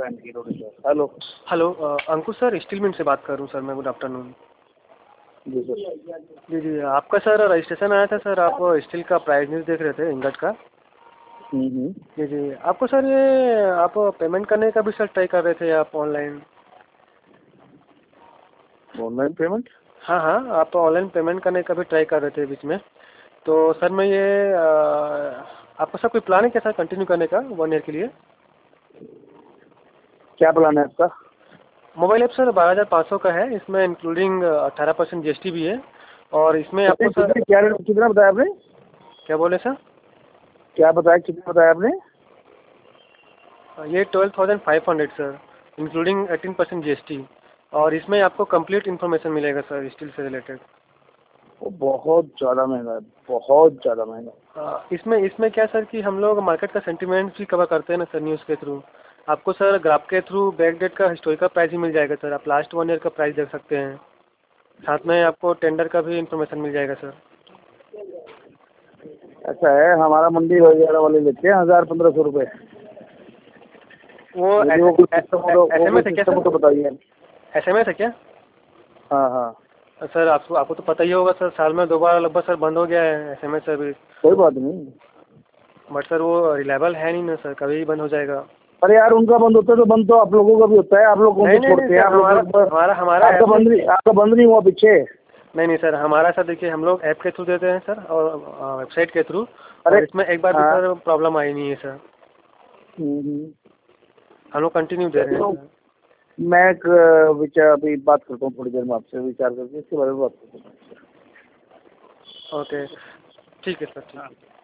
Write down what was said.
Hello. Hello Ankush sir, steel mill से बात कर रहा हूँ सर मैं। Good afternoon. जी सर। जी जी, आपका सर रजिस्ट्रेशन आया था सर, आप स्टील का प्राइस न्यूज़ देख रहे थे इंगट का। जी जी, आपको सर ये आप पेमेंट करने का भी सर ट्राई कर रहे थे आप ऑनलाइन? Online payment? हाँ हाँ, आप ऑनलाइन पेमेंट करने का भी ट्राई कर रहे थे बीच में। तो सर मैं ये आपका सर कोई प्लान है क्या सर कंटिन्यू करने का 1 ईयर के लिए? क्या प्लान है आपका? मोबाइल ऐप सर 12,500 का है, इसमें इंक्लूडिंग 18% GST भी है। और इसमें आपको सर कितना बताया आपने? क्या बोले सर? क्या बताया, कितना बताया आपने? ये 12,500 सर, इंक्लूडिंग 18% GST। और इसमें आपको कंप्लीट इन्फॉर्मेशन मिलेगा सर स्टील से रिलेटेड। वो बहुत ज़्यादा महंगा है, बहुत ज़्यादा महंगा। इसमें क्या सर कि हम लोग मार्केट का सेंटीमेंट भी कवर करते हैं ना सर न्यूज़ के थ्रू। आपको सर ग्राफ के थ्रू बैक डेट का हिस्टोरिकल प्राइस ही मिल जाएगा सर, आप लास्ट 1 ईयर का प्राइस देख सकते हैं। साथ में आपको टेंडर का भी इन्फॉर्मेशन मिल जाएगा सर। ऐसा है, हमारा मंडी वगैरह वाले लेते हैं 1,000-1,500 रुपये। वो SMS है क्या सर? तो बताइए। SMS है क्या? हाँ हाँ सर आपको तो पता ही होगा सर, साल में 2 बार लगभग सर बंद हो गया है SMS सर्विस। कोई बात नहीं। बट सर वो रिलायबल है नहीं ना सर, कभी भी बंद हो जाएगा। अरे यार, उनका बंद होता है तो बंद तो आप लोगों का भी होता है। आप लोग कौन नहीं से नहीं नहीं छोड़ते हैं? सर, आप लोग हमारा आपका बंद नहीं हुआ पीछे? नहीं नहीं सर, हमारा सर देखिए हम लोग ऐप के थ्रू देते हैं सर और वेबसाइट के थ्रू। अरे और इसमें एक बार भी हाँ। सर प्रॉब्लम आई नहीं है सर, हम लोग कंटिन्यू दे रहे हैं तो सर। मैं एक विचार अभी बात करता हूँ, थोड़ी देर में आपसे विचार करके इसके बारे में बात करता हूँ। ओके ठीक है सर, ठीक है।